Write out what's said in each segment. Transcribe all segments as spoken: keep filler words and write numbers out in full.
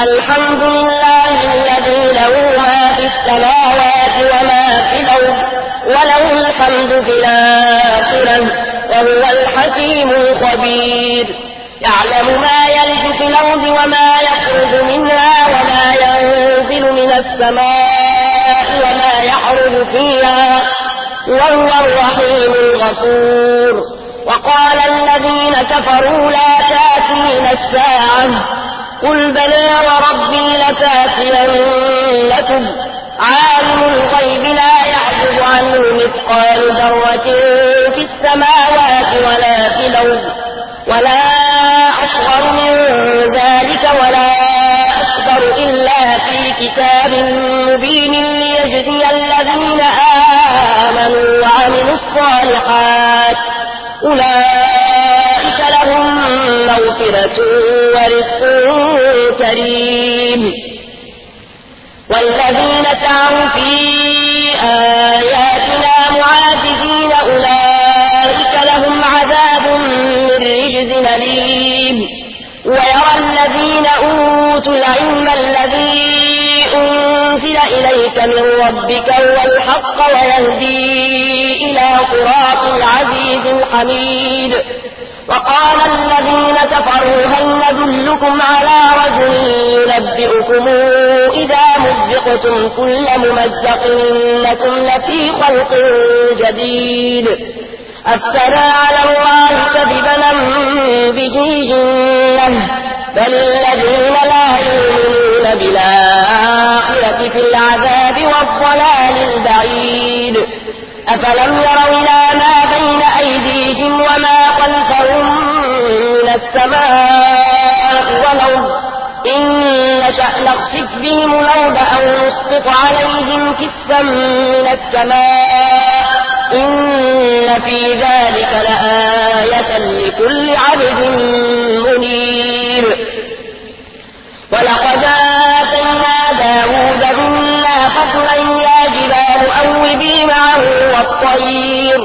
الحمد لله الذي له ما في السماوات وما في الأرض وله الحمد في الآخرة وهو الحكيم الخبير يعلم ما يلج في الأرض وما يخرج منها وما ينزل من السماء وما يعرج فيها وهو الرحيم الغفور وقال الذين كفروا لا تأتينا الساعة قل بلى وربي لتأتينكم عالم الغيب لا يعزب عنه مثقال ذرة في السماوات ولا في الأرض ولا أصغر من ذلك ولا أكبر إلا في كتاب مبين ليجزي الذين آمنوا وعملوا الصالحات أولئك لهم مغفرة ورزق كريم والذين سعوا في آياتنا معاجزين أولئك لهم عذاب من رجز أليم ويرى الذين أوتوا العلم الذي أنزل إليك من ربك هو الحق ويهدي إلى صراط العزيز الحميد وقال الذين كفروا هل ندلكم على رجل ينبئكم إذا مزقتم كل ممزق إنكم لفي خلق جديد أفترى على الله كذبا به جنة بل الذين لا يؤمنون بالآخرة في العذاب والضلال البعيد أفلم يروا إلى ما بين أيديهم وما خلفهم من السماء والأرض إن نشأ نخسف بهم الأرض أو نسقط عليهم كسفا من السماء إن في ذلك لآية لكل عبد منيب ولقد آتينا داود منا فضلا يا جبال أوبي معه والطير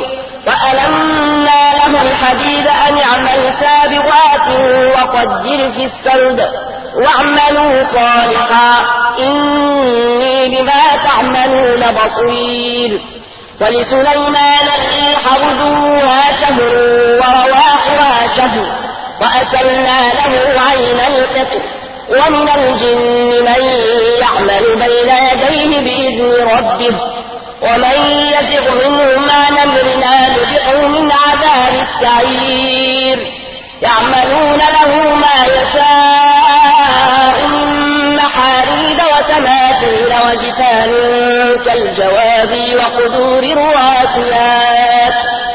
وألنا له الحديد أن اعمل سابغات وقدر في السرد واعملوا صالحا إني بما تعملون بصير ولسليمان الريح غدوها شهر ورواحها شهر وأسلنا له عين القطر ومن الجن من يعمل بين يديه بإذن ربه ومن يزغ منهم عن أمرنا نذقه من عذاب السعير يعملون له ما يشاء من محاريب وتماثيل وجفان كالجواب وقدور الراسيات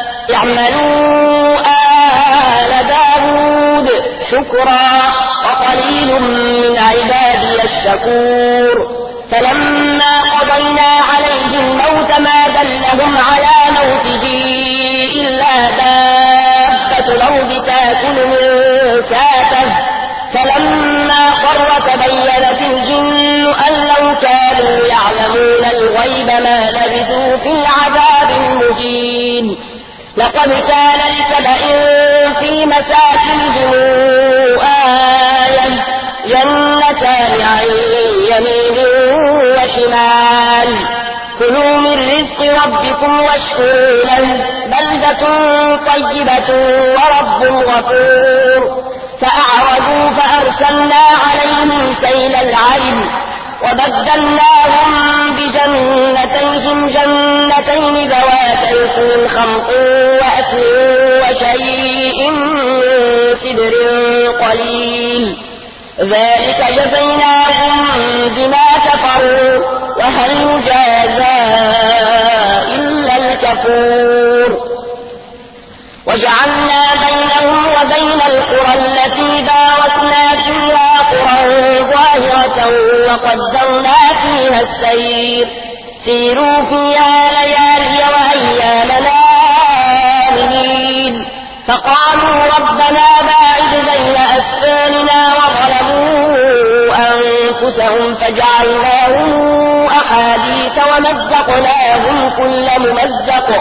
يعملوا آل داود شكرا وقليل من عبادي الشكور فلما قضينا عليه الموت ما دلهم على موته إلا دابة الأرض تأكل من ساته فلما قر تبينت الجن أن لو كانوا يعلمون الغيب ما لبثوا في العذاب المهين لقد كان لسبأ في مساكنهم آية جنتان عن يمين وشمال كلوا من رزق ربكم واشكروا له بلدة طيبة ورب غفور فأعرضوا فأرسلنا عليهم سيل العرم وبدلناهم بجنتيهم جنتين ذواتي كل خمط وأثل وشيء من سدر قليل ذلك جزيناهم بما كفروا وهل يجازى إلا الكفور وجعلنا بينهم وبين القرى التي باركنا فيها قرى ظاهرة وقدرنا فيها السير سيروا فيها ليالي وأيامنا آمنين فقالوا ربنا باعد بين أسفارنا وظلموا أنفسهم فجعلناهم أحاديث ومزقناهم كل ممزق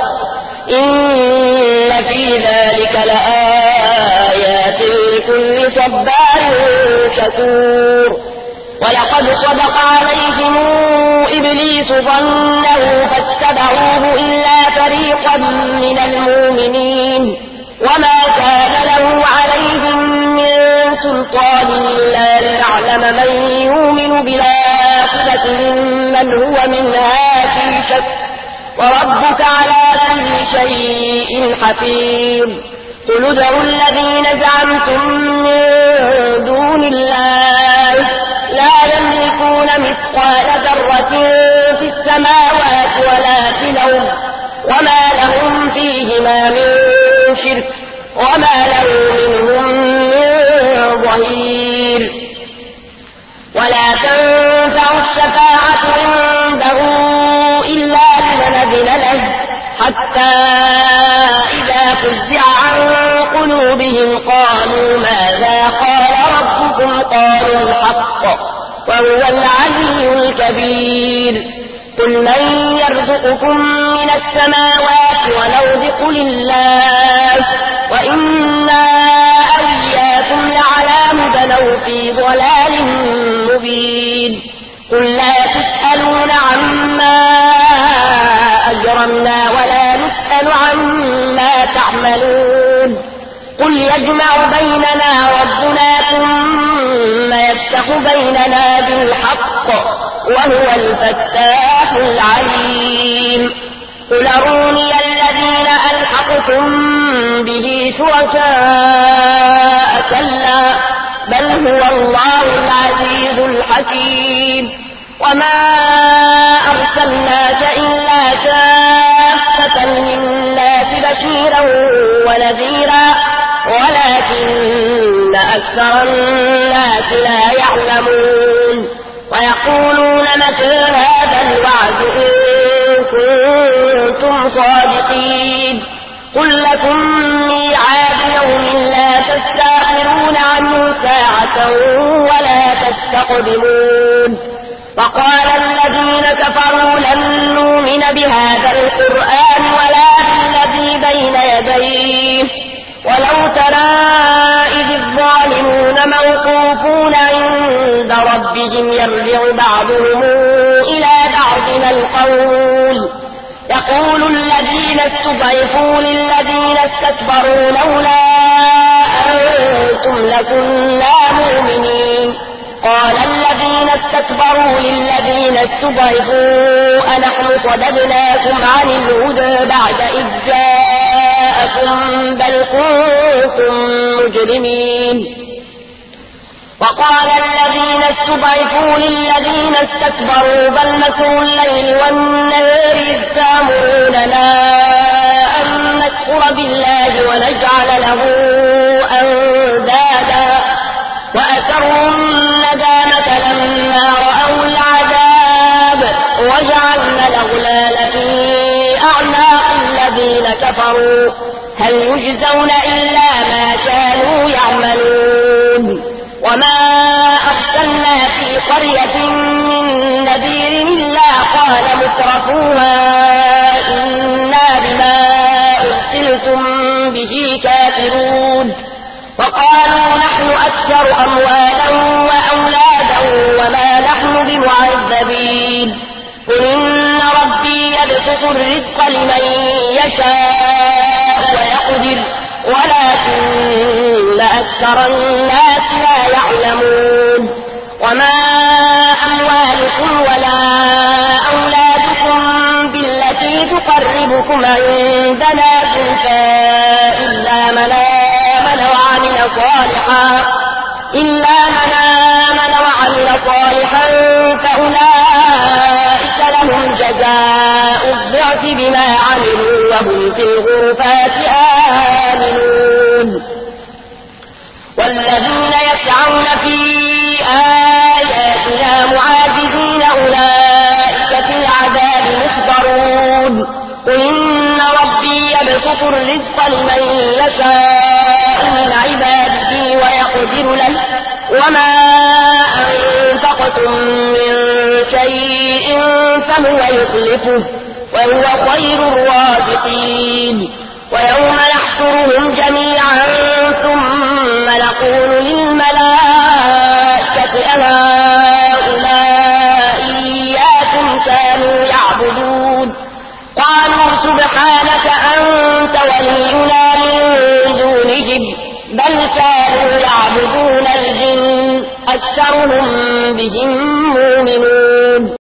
إن في ذلك لآيات لكل صبار شكور ولقد صدق عليهم إبليس ظنه فاتبعوه إلا فريقا من المؤمنين وما كان له عليهم من سلطان إلا لنعلم من يؤمن بالآخرة ممن هو منها في شك وربك على كل شيء حفيظ. قل ادعوا الذين زعمتم من دون الله لا يملكون مثقال ذرة في السماوات ولا في الأرض وما لهم فيهما من شرك وما له منهم من ظهير. ولا تنفع الشفاعة عنده إلا لمن أذن له حتى إذا فزع عن قلوبهم قالوا ماذا قال ربكم قالوا الحق وهو العلي الكبير. قل من يرزقكم من السماوات والأرض قل الله وإنا أياكم لعلى هدى أو في ضلال مبين. قل لا تسألون عما أجرمنا ولا نسأل عما تعملون. قل يجمع بيننا ربنا ثم يفتح بيننا بالحق وهو الفتاح العليم. قل أروني الذين ألحقتم به شركاء كلا بل هو الله العزيز الحكيم. وما أرسلناك إلا كافة للناس بشيرا ونذيرا ولكن أكثر الناس لا يعلمون. ويقولون متى هذا الوعد إن كنتم صادقين. قل لكم ميعاد يوم لا تستأخرون عنه ساعة ولا تستقدمون. وقال الذين كفروا لن نؤمن بهذا القرآن ولا بالذي بين يديه ولو ترى إذ الظالمون موقوفون عند ربهم يرجع بعضهم إلى بعض القول يقول الذين استضعفوا للذين استكبروا لولا أنتم لكنا مؤمنين. قال الذين استكبروا للذين استضعفوا أنحن صددناكم عن الهدى بعد إذ جاءكم بل كنتم مجرمين. وقال الذين استضعفوا للذين استكبروا بل مكروا الليل والنهار إذ تأمروننا أن نكفر بالله ونجعل له أندادا وأسروا الندامة لما رأوا العذاب وجعلنا الأغلال في أعناق الذين كفروا هل يجزون إلا ما كانوا يعملون. وما أرسلنا في قرية من نذير إلا قال مترفوها إنا بما أرسلتم به كافرون. وقالوا نحن أكثر أموالا وأولادا وما نحن بمعذبين. قل إن ربي يبسط الرزق لمن يشاء ويقدر ولكن أكثر الناس لا يعلمون. وما أموالكم ولا أولادكم بالتي تقربكم عندنا زلفى إلا من آمن وعمل صالحا إلا من آمن وعمل صالحا فأولئك لهم جزاء الضعف بما عملوا وهم في الغرفات آمنون. والذين يسعون في آياتنا معاجزين أولئك في العذاب محضرون. قل إن ربي يبسط الرزق لمن يشاء من عباده ويقدر له وما أنفقتم من شيء فهو يخلفه وهو خير الرازقين. ويوم نحشرهم جميعا ثم نقول للملائكة أهؤلاء أكثرهم بهم مؤمنون